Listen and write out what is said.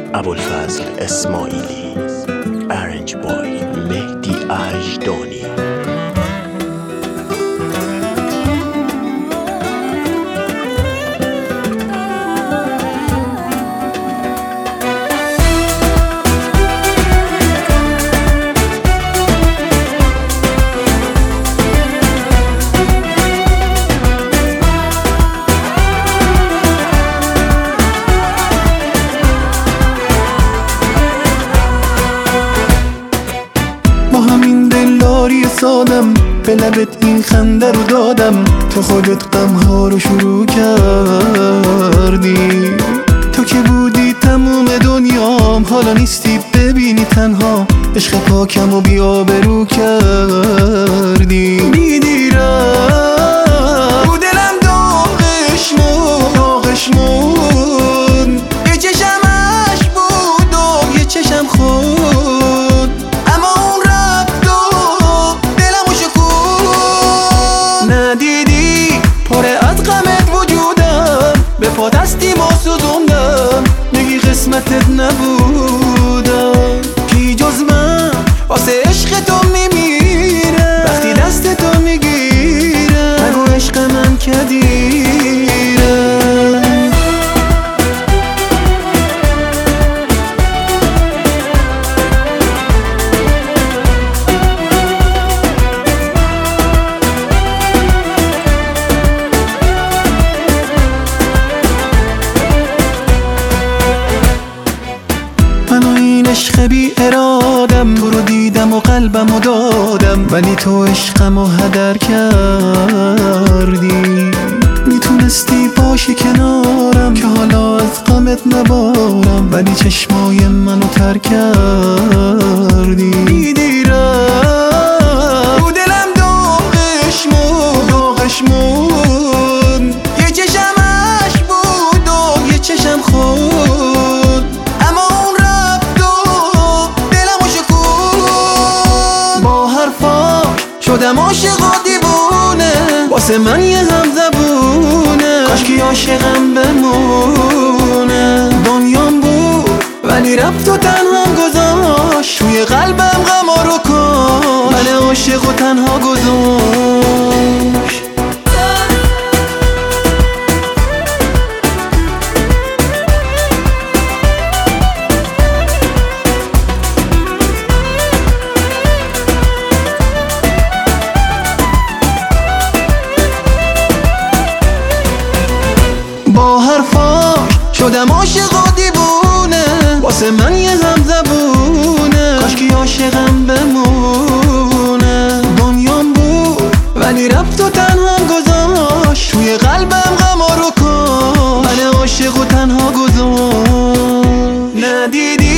ابوالفضل اسماعیلی، ارنج بای مهدی اژدانی. سادم به لبت این خنده رو دادم، تو خودت غمها رو شروع کردی. تو که بودی تموم دنیام، حالا نیستی ببینی تنها، عشق پاکم و بی‌آبرو کردی. میدیرم رو دلم داغش مون، یه چشم اشک بود و یه چشم خود، اما اون رفت و دلمو شکون. ندیدی پاره از غمت وجودم، به پا دستیم و سوزوندم، نگی قسمتت نبودم. کی جز من واسه عشق تو میمیره، وقتی دست تو میگیره نگو عشق من که دیره. منو این عشق بی ارادم، تو رو دیدم و قلبمو دادم، ولی تو عشقمو هدر کردی. میتونستی باشی کنارم که حالا از غمت نبارم، ولی چشمای منو تر کردی. میدیرم رو دلم داغش مون، یه چشم اشک بود و یه چشم خود، اما اون رفت و دلمو شکون. با حرفاش شدم عاشق و دیوونه، واسه من یه همزبونه، کاشکی عاشقم بمونه. دنیام بود ولی رفت و تنها گذاشت، توی قلبم غما رو کاش من عاشق و تنها گذاشت. با حرفاش شدم عاشق و دیوونه، واسه من یه همزبونه، کاشکی عاشقم بمونه. دنیام بود ولی رفت و تنها گذاشت، توی قلبم غما رو کاش من عاشق و تنها گذاشت. ندیدی